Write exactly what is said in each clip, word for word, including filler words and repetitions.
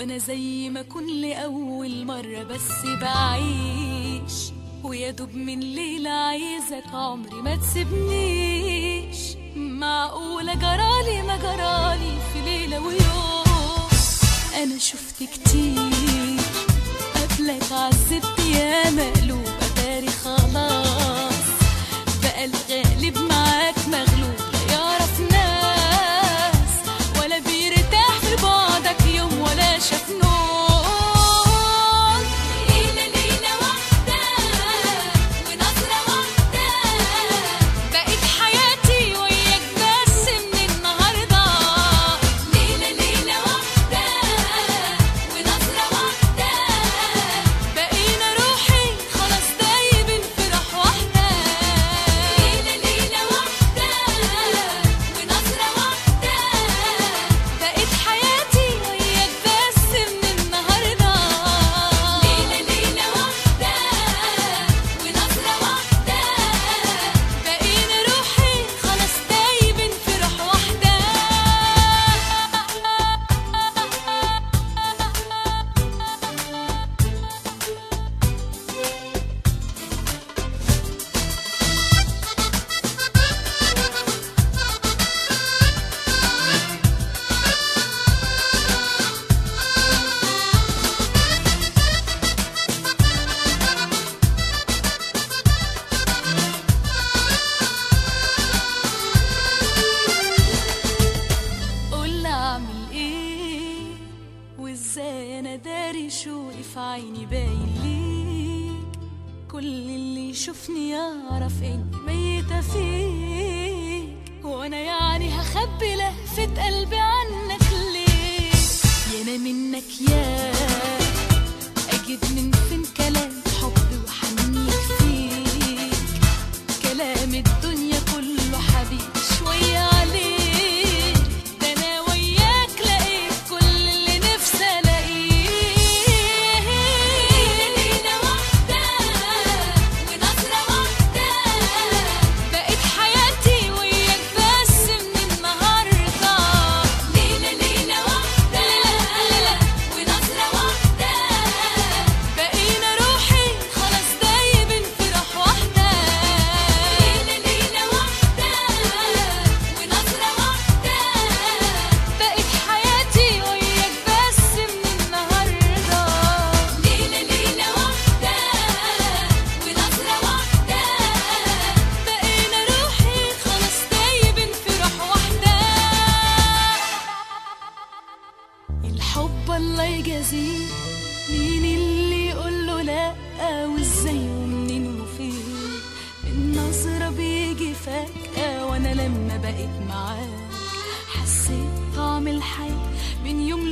وانا زي ما كن لأول مرة بس بعيش، ويا دوب من ليلة عايزك عمري ما تسيبنيش. معقولة جرالي ما جرالي في ليلة ويوم؟ انا شفت كتير قبلك عذبت يا مقلوب، اتاري خلاص بقى الغالب معاك مغلوب. لا يعرف ناس ولا بيرتاح في بعدك يوم ولا شاف نور. ليلة ليلة واحدة ونظرة واحدة بقت حياتي وياك بس من النهاردة. ليلة ليلة واحدة ونظرة واحدة بقينا روحي خلاص دايبين في روح واحدة. ليلة ليلة واحدة ونظرة واحدة بقت حياتي وياك بس من النهاردة. ليلة ليلة واحدة ونظرة واحدة بقينا روحي خلاص دايبين في روح واحدة. قول اعمل ايه وازاي انا داري شوقي في عيني باين ليك. كل اللي يشوفني يعرف اني ميتة فيك، وانا يعني هخبي لهفة قلبي عنك ليه؟ يا انا منك يا اجيب من فين كلام حب وحنين فيك. كلام الدنيا كله حبيبي شوية عليك، ده انا وياك لقيت كل اللي نفسي الاقيه. ليلة واحدة ونظرة واحدة بقت حياتي وياك بس من النهاردة. ليلة ليلة واحدة ونظرة واحدة بقينا روحي خلاص دايبين في روح واحدة. ليلة ليلة واحدة ونظرة واحدة بقت حياتي وياك بس من النهاردة. ليلة ليلة واحدة ونظرة واحدة بقينا روحي خلاص دايبين في روح واحدة. الحب الله يجازيه، مين اللي يقوله لا وازاي ومنين وفين؟ النظرة بيجي فجأة وانا لما بقيت معاك حسيت طعم الحياة من يوم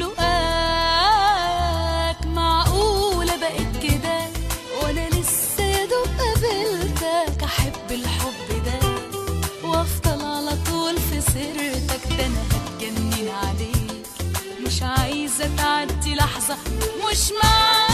لقاك. معقولة بقيت كده وانا لسه يا دوب قابلتك؟ احب الحب ده وافضل على طول في سيرتك، ده انا هتجنن عليك مش عايزة تعدي لحظة مش معاك.